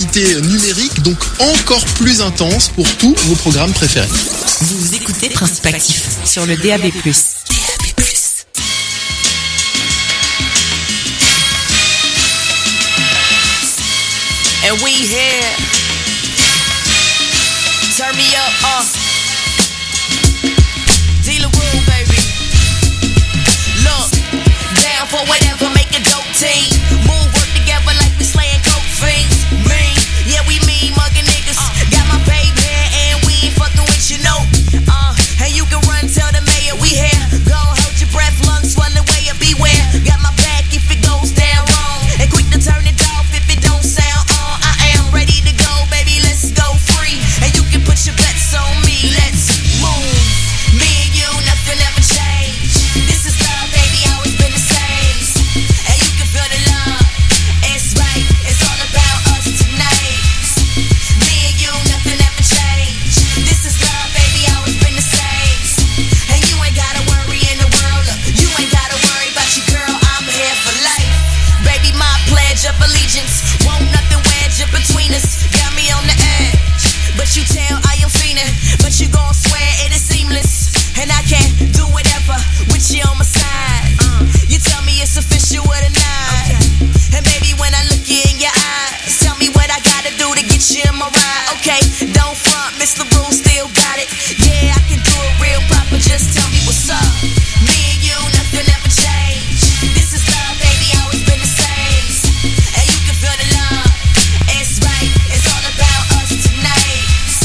réalité numérique, donc encore plus intense pour tous vos programmes préférés. Vous écoutez Principe Actif sur le DAB+. And we here. Turn me up, Dealeroo, baby. Look, down for whatever, make a dope team. Move, work together like we slaying coke fiends. Mean, yeah, we mean mugging niggas. Got my baby here and we ain't fucking with you, no. And you can run, tell the mayor we here. Go hold your breath, lungs swelling way up, beware. Got my back if it goes down wrong. And quick to turn it off if it don't sound on. I am ready to go, baby, let's go free. And you can put your bets on me, let's move. Me and you, nothing ever changed. This is love, baby, always been the same. And you can feel the love, it's right, it's all about us tonight. Me and you, nothing ever changed. This is love, baby, always been the same. And you ain't gotta worry in the world, you ain't gotta worry about your girl, I'm here for life. Baby, my pledge of allegiance, won't nothing wedge up between us. Got me on the edge, but you tell I am fiending. But you gon' swear it is seamless, and I can do whatever with you on my side. You tell me it's official with a nine, and baby when I look you in your eyes, tell me what I gotta do to get you in my ride. Okay, don't front, Mr. Rule still got it. Yeah, I can do it real proper, just tell me what's up. Me and you, nothing ever changed. This is love, baby, always been the same. And you can feel the love, it's right, it's all about us tonight.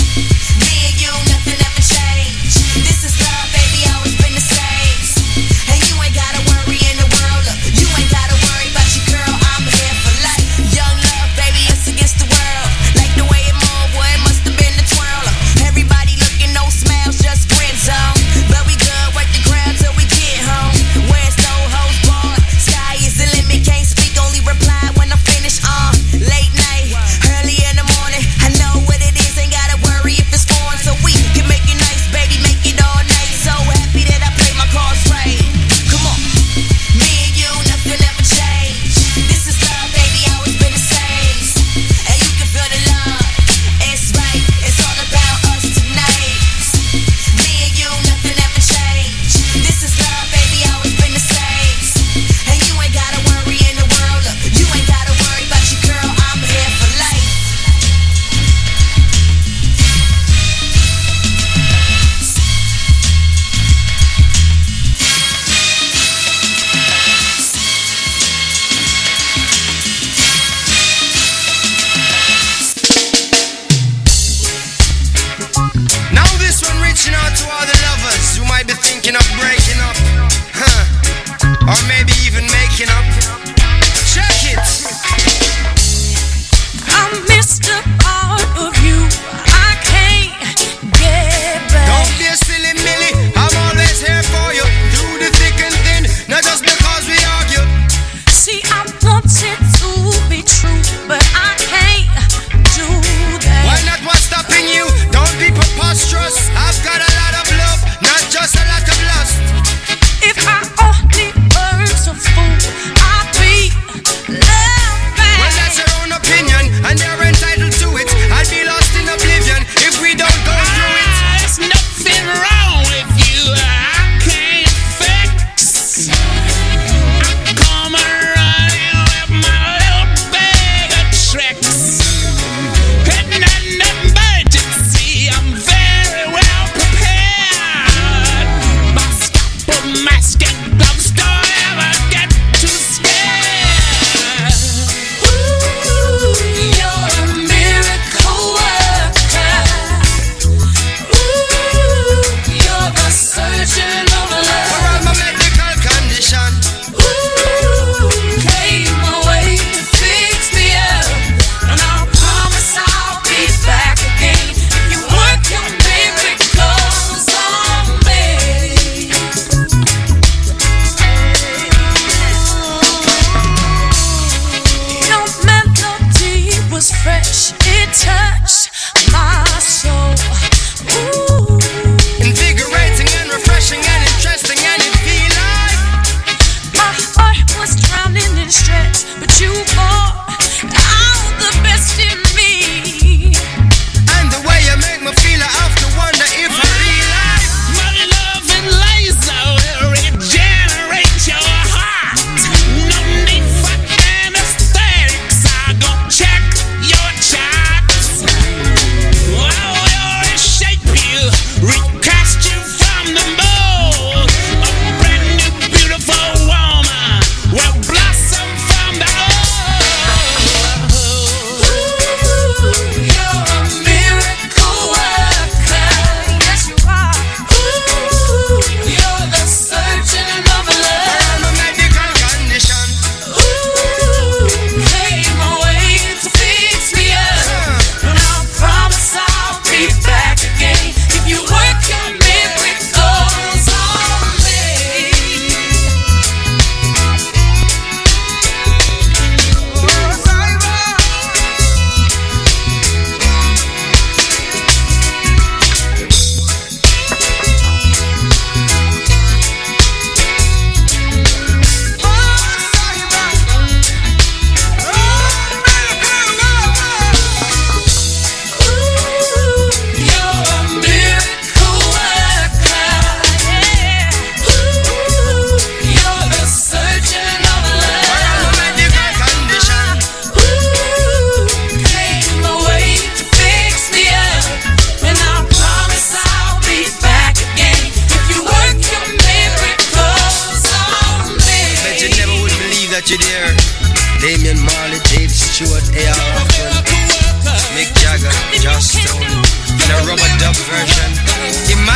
Me and you, nothing ever changed. This is love, baby, always been the same. And you ain't gotta worry in the world, you ain't gotta worry about your girl, I'm here for life. Young love, baby, it's against the world. Like the way it moved, boy, it must have been the twirl. Everybody looking, no smiles, just grin zone. But we good, work the ground till we get home. Where's no hoes barred? Sky is the limit, can't speak, only reply when I'm finished. Late night, early in the morning. I know what it is, ain't gotta worry if it's foreign. So we can make it nice, baby, make it all night. So happy that I play my cards right. Come on, me and you, nothing ever changed. This is love, baby, always been the same. And you can feel the love, it's right, it's all about us tonight. Me and you, nothing ever changed. This is love, baby, always been the same. And you ain't gotta worry in the world, you ain't gotta worry about your girl, I'm here for life. Now this one reaching out to all the lovers who might be thinking of breaking up, or maybe even making up. Check it. I missed a part of you I can't get back. Don't be a silly Millie, I'm always here for you. Through the thick and thin, not just because we argue. See, I want it to be true, but I can't do that. Why not what's stopping you? Don't be preposterous. I've got a lot of love, not just a lot of lust. If I only were so fool, I'd be loved back. Well, that's your own opinion, and you're entitled to it. I'd be lost in oblivion if we don't go through it. There's nothing wrong with you, I can't fix. I come running with my little bag of tricks. And in an emergency, I'm very well prepared. My scalpel, mask, and gloves don't ever get too scared. Ooh, you're a miracle worker. Ooh, you're the surgeon of For love. all my medical condition, Ooh, came my way to fix me up, and I promise I'll be back again. You work your miracles on me. Your melody was fresh, it touched my soul. Ooh. invigorating and refreshing and interesting, and it feel like My heart was drowning in stress, but you brought out the best in me.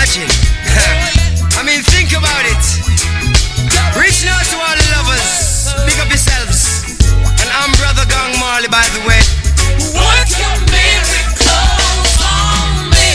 imagine. I mean, think about it. Reaching out to all the lovers, pick up yourselves. And I'm Brother Gang Marley, by the way. Work your miracles on me.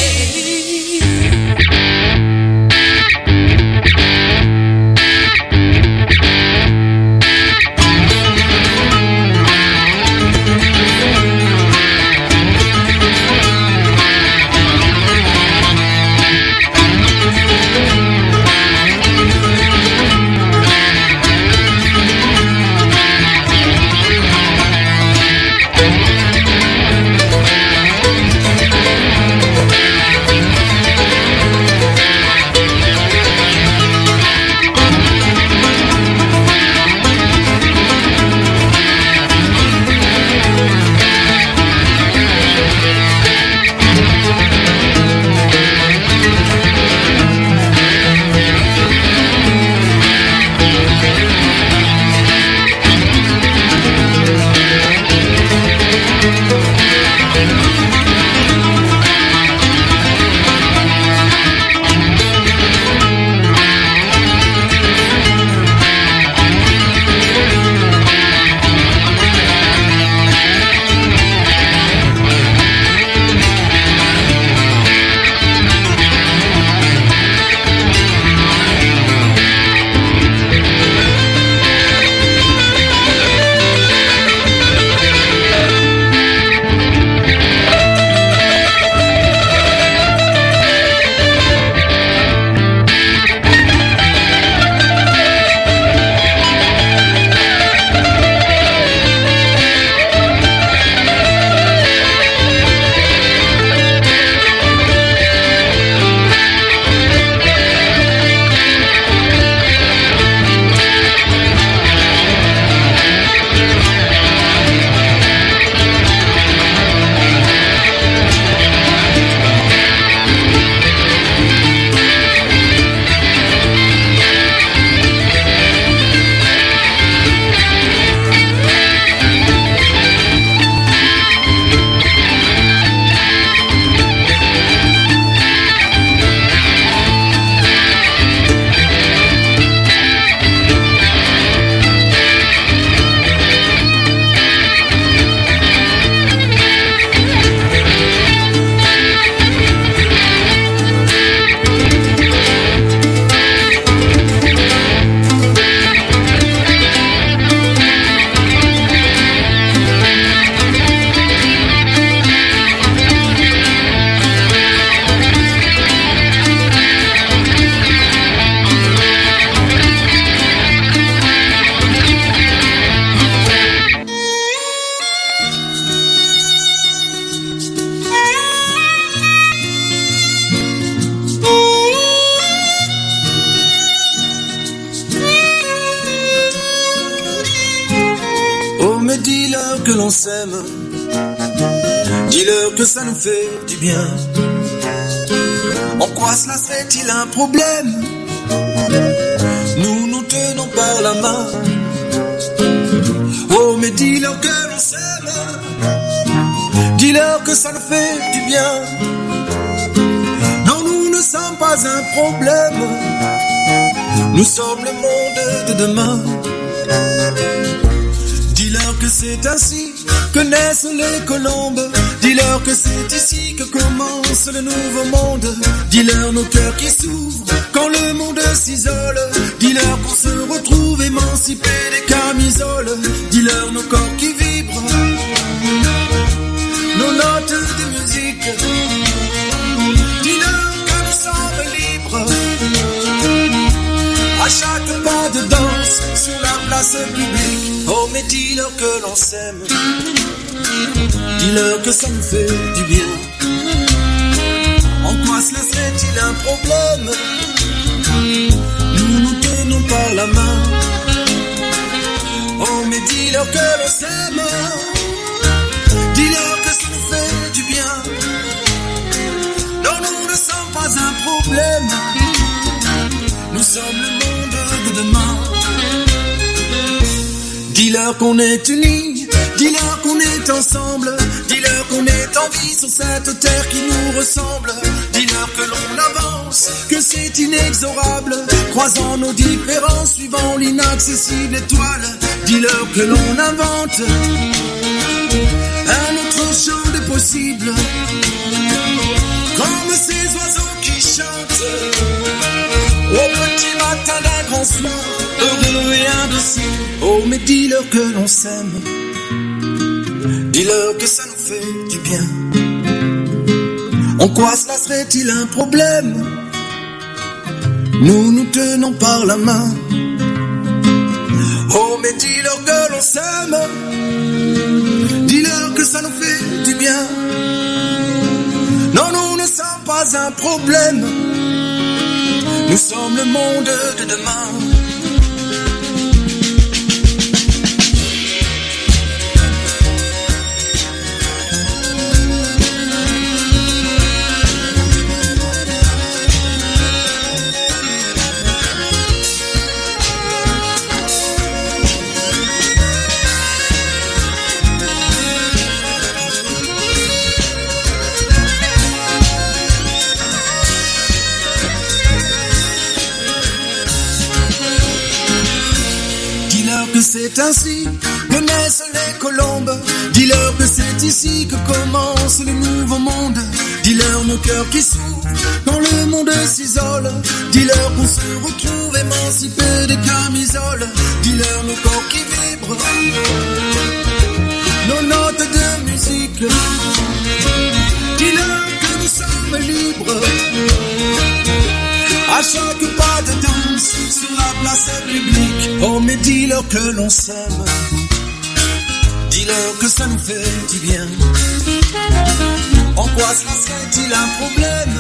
que l'on s'aime, dis-leur que ça nous fait du bien. En quoi cela serait-il un problème? Nous nous tenons par la main. Oh, mais dis-leur que l'on s'aime, dis-leur que ça nous fait du bien. Non, nous ne sommes pas un problème, nous sommes le monde de demain. Dis-leur que c'est ainsi que naissent les colombes. Dis-leur que c'est ici que commence le nouveau monde. Dis-leur nos cœurs qui s'ouvrent quand le monde s'isole. Dis-leur qu'on se retrouve émancipés des camisoles. Dis-leur nos corps qui vibrent, nos notes de musique. Dis-leur que nous sommes libres à chaque pas de danse sur la place publique. Oh, mais dis-leur que l'on s'aime, dis-leur que ça nous fait du bien. En quoi cela serait-il un problème? Nous nous tenons par la main. Oh, mais dis-leur que l'on s'aime, dis-leur que ça nous fait du bien. Non, nous ne sommes pas un problème, nous sommes le monde de demain. Dis-leur qu'on est unis, dis-leur qu'on est ensemble, dis-leur qu'on est en vie sur cette terre qui nous ressemble. Dis-leur Dis-leur que l'on avance, que c'est inexorable, croisant nos différences, suivant l'inaccessible étoile. Dis-leur que l'on invente un autre champ des possibles, comme ces oiseaux qui chantent au petit matin d'un grand soir, heureux et indocile. Oh, mais dis-leur que l'on s'aime, dis-leur que ça nous fait du bien. En quoi cela serait-il un problème? Nous nous tenons par la main. Oh, mais dis-leur que l'on s'aime, dis-leur que ça nous fait du bien. Non, nous ne sommes pas un problème, nous sommes le monde de demain. C'est ainsi que naissent les colombes. Dis-leur que c'est ici que commence le nouveau monde. Dis-leur nos cœurs qui s'ouvrent quand le monde s'isole. Dis-leur qu'on se retrouve émancipés des camisoles. Dis-leur nos corps qui vibrent, nos notes de musique. Dis-leur que nous sommes libres à chaque pas de danse sur la place publique. Oh, mais dis-leur que l'on s'aime, dis-leur que ça nous fait du bien. En quoi cela serait-il un problème?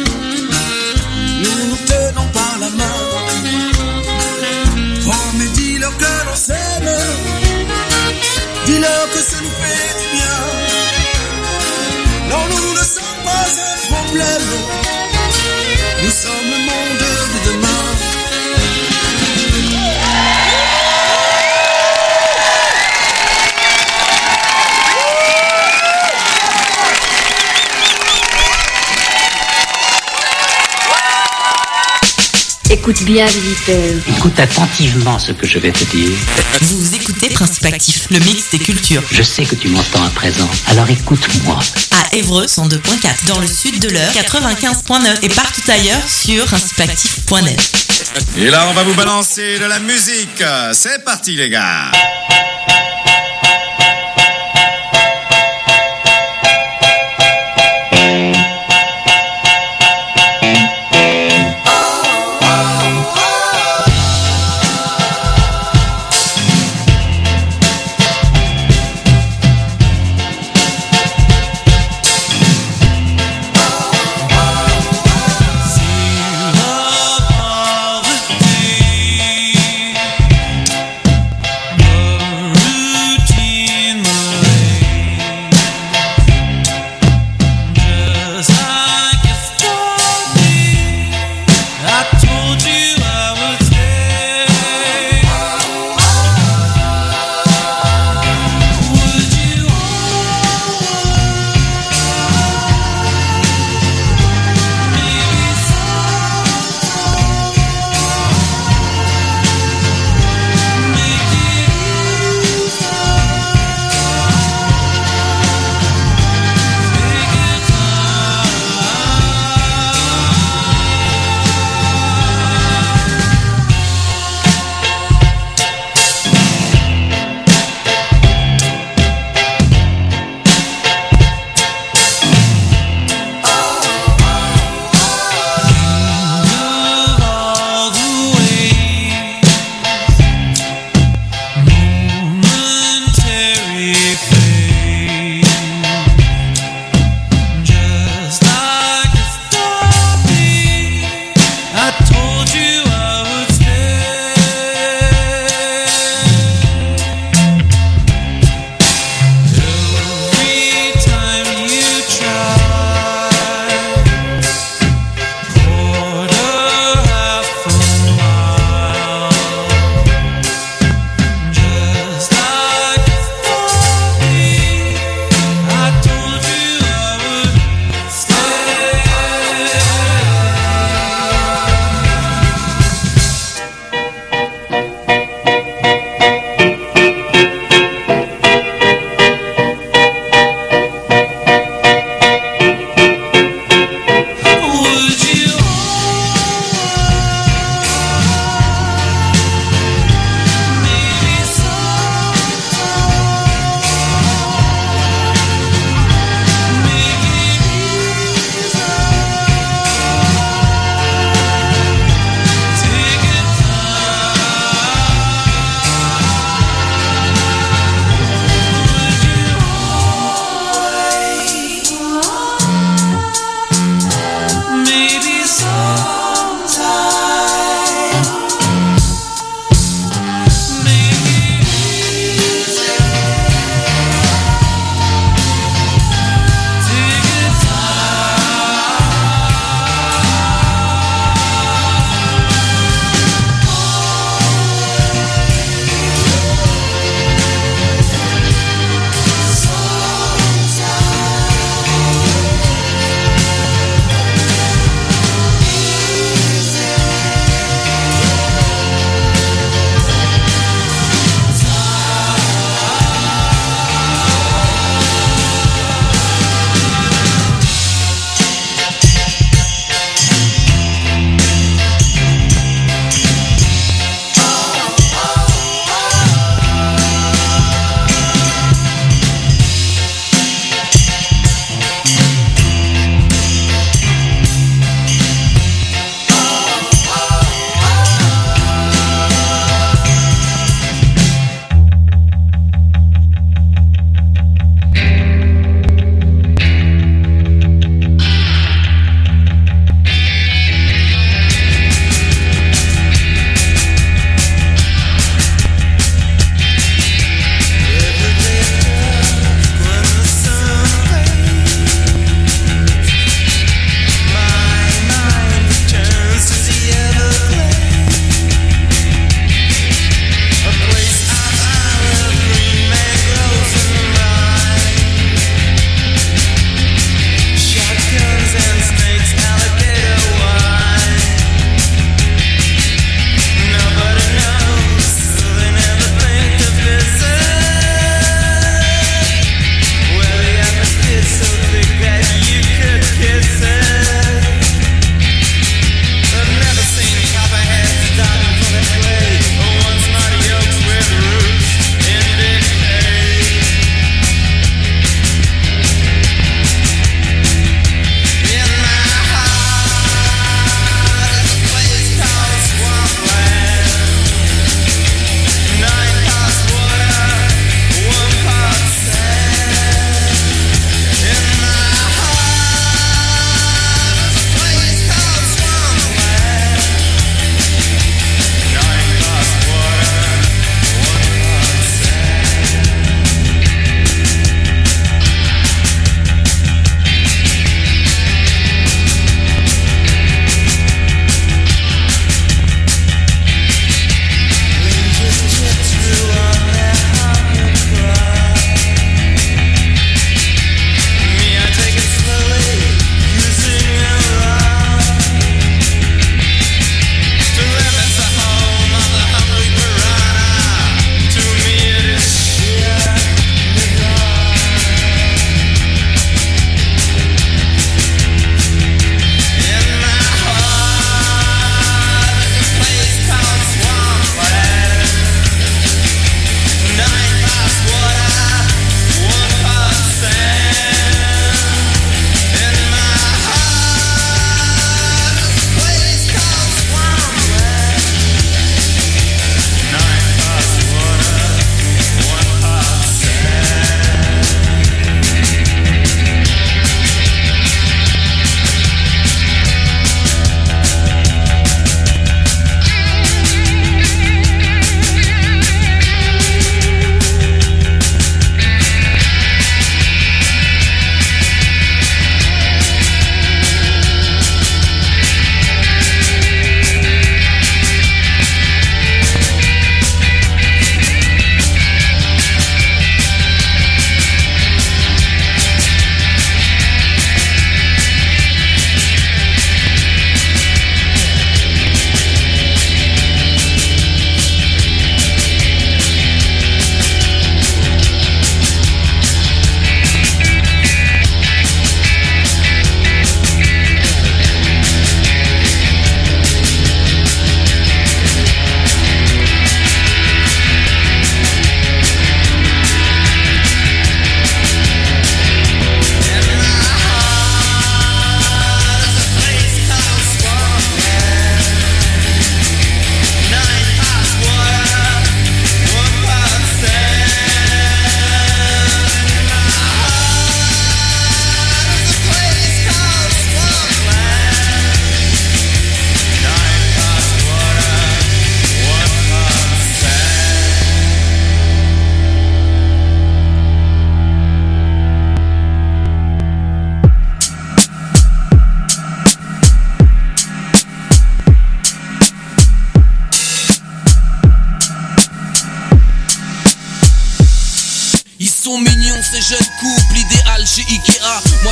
Nous nous tenons par la main. Oh, mais dis-leur que l'on s'aime, dis-leur que ça nous fait du bien. Non, nous ne sommes pas un problème, nous sommes le monde de demain. Écoute bien, visiteur. Écoute attentivement ce que je vais te dire. Vous écoutez Principe Actif, le mix des cultures. Je sais que tu m'entends à présent, alors écoute-moi. À Évreux 102.4, dans le sud de l'Eure 95.9 et partout ailleurs sur principeactif.net. Et là, on va vous balancer de la musique. C'est parti, les gars. Love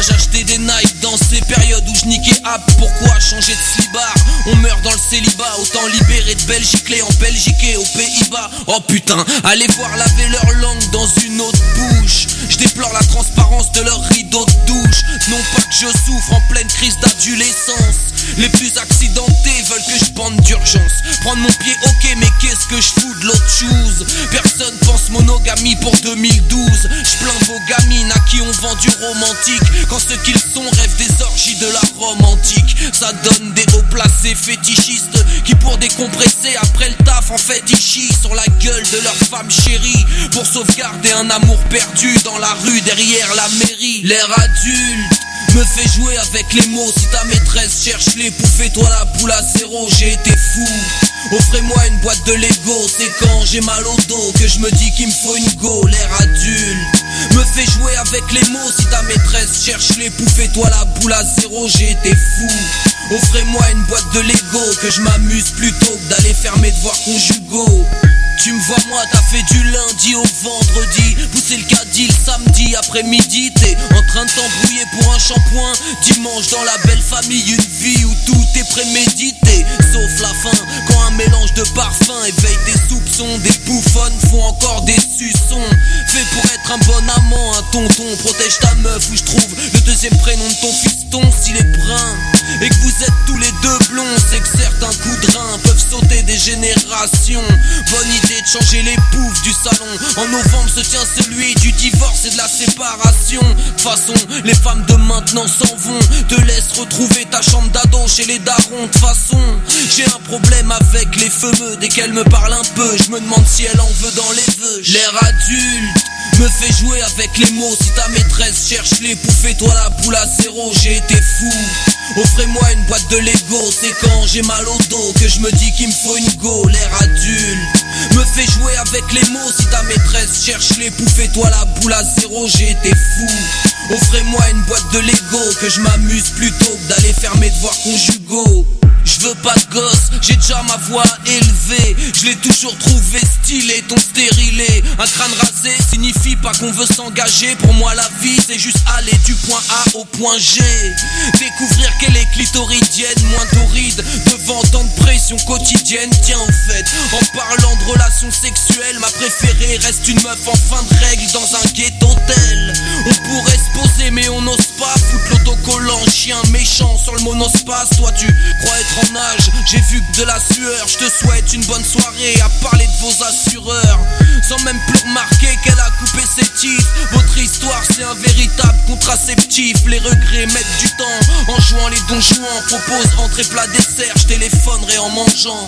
j'achetais des Nike dans ces périodes où je niquais app. Pourquoi changer de slibard? On meurt dans le célibat. Autant libérer de Belgique, les en Belgique et aux Pays-Bas. Oh putain, allez voir laver leur langue dans une autre bouche. Je déplore la transparence de leur rideau de douche. Non pas que je souffre en pleine crise d'adolescence. Les plus accidentés veulent que je bande d'urgence. Prendre mon pied, ok, mais qu'est-ce que je fous de l'autre chose? Personne pense monogamie pour 2012. Je plains vos gamines à qui on vend du romantique, quand ceux qu'ils sont rêvent des orgies de la Rome antique. Ça donne des hauts placés fétichistes qui pour décompresser après le taf en fait ils chient sur la gueule de leur femme chérie pour sauvegarder un amour perdu dans la rue derrière la mairie. L'air adulte me fait jouer avec les mots. Si ta maîtresse cherche les poux, fais-toi la boule à zéro. J'ai été fou, offrez-moi une boîte de Lego. C'est quand j'ai mal au dos que je me dis qu'il me faut une go. L'air adulte me fait jouer avec les mots. Si ta maîtresse cherche les poux, fais-toi la boule à zéro. J'ai été fou, offrez-moi une boîte de Lego. Que je m'amuse plutôt que d'aller faire mes devoirs conjugaux. Tu me vois moi, t'as fait du lundi au vendredi, pousser le caddie le samedi après-midi. T'es en train de t'embrouiller pour un shampoing. Dimanche dans la belle famille, une vie où tout est prémédité, sauf la fin, quand un mélange de parfums éveille tes soupçons. Des bouffonnes font encore des suçons. Fait pour être un bon amant, un tonton. Protège ta meuf ou je trouve le deuxième prénom de ton fiston. S'il est brun et que vous êtes tous les deux blonds, c'est que certains coups de rein peuvent sauter des générations. Bonne idée de changer les poufs du salon. En novembre se tient celui du divorce et de la séparation. De toute façon, les femmes de maintenant s'en vont. Te laisse retrouver ta chambre d'ado chez les darons. De toute façon, j'ai un problème avec les femeux. Dès qu'elles me parlent un peu, je me demande si elle en veut dans les vœux. L'air adulte me fait jouer avec les mots. Si ta maîtresse cherche les poux, fais-toi la boule à zéro. J'ai été fou, offrez-moi une boîte de Lego. C'est quand j'ai mal au dos que je me dis qu'il me faut une go. L'air adulte me fait jouer avec les mots. Si ta maîtresse cherche les poux, fais-toi la boule à zéro. J'ai été fou, offrez-moi une boîte de Lego. Que je m'amuse plutôt que d'aller faire mes devoirs conjugaux. Je veux pas de gosse, j'ai déjà ma voix élevée. Je l'ai toujours trouvé stylé, ton stérilé. Un crâne rasé signifie pas qu'on veut s'engager. Pour moi la vie c'est juste aller du point A au point G. Découvrir qu'elle est clitoridienne, moins torride devant tant de pression quotidienne. Tiens au fait, en parlant de relations sexuelles, ma préférée reste une meuf en fin de règle dans un ghetto-tel. On pourrait se poser mais on n'ose pas. Foutre l'autocollant, chien méchant sur le monospace. Toi tu crois être en âge, j'ai vu que de la sueur. Je te souhaite une bonne soirée à parler de vos assureurs, sans même plus remarquer qu'elle a coupé ses titres. Votre histoire c'est un véritable contraceptif. Les regrets mettent du temps en jouant les donjouans. Propose entrée plat dessert, je téléphonerai en mangeant.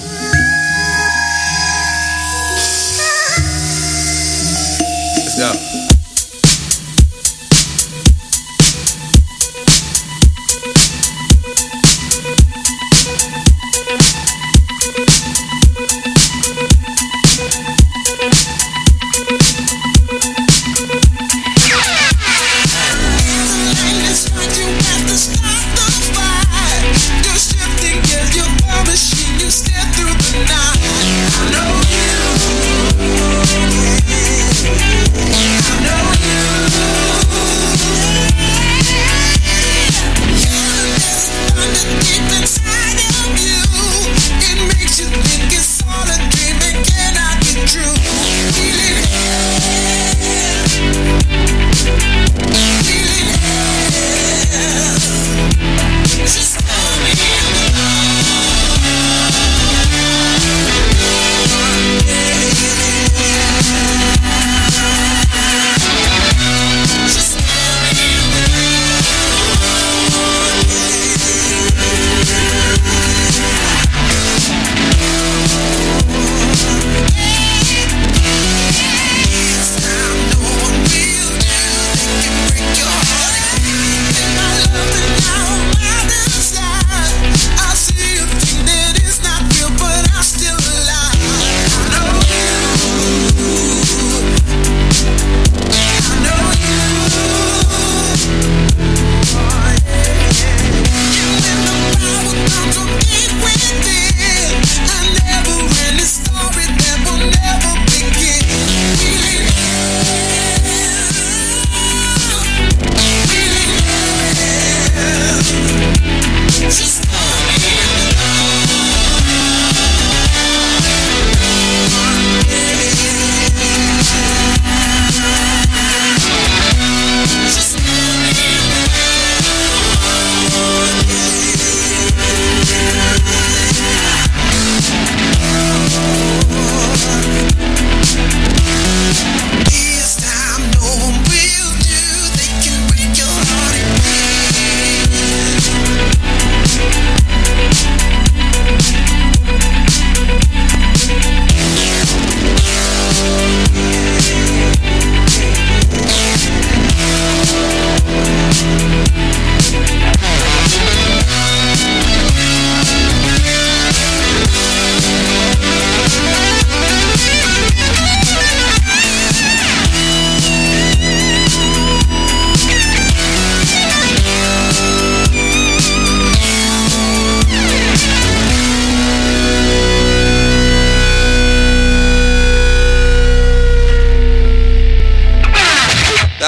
Yeah. I know you.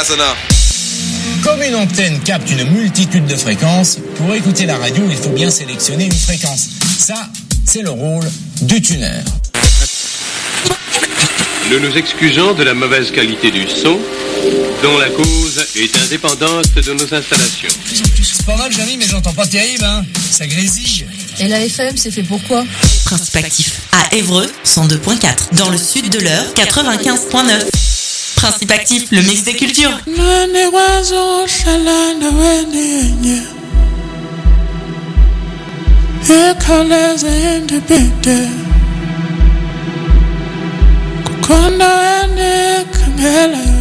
sana. Comme une antenne capte une multitude de fréquences, pour écouter la radio, il faut bien sélectionner une fréquence. Ça, c'est le rôle du tuner. Nous nous excusons de la mauvaise qualité du son, dont la cause est indépendante de nos installations. C'est pas mal, Jamy, mais j'entends pas terrible, hein. Ça grésille. Et la FM, c'est fait pourquoi? Principe actif. À Évreux, 102.4. Dans le sud de l'Eure, 95.9. Principe actif, le mix des cultures. Kukonda ene kamela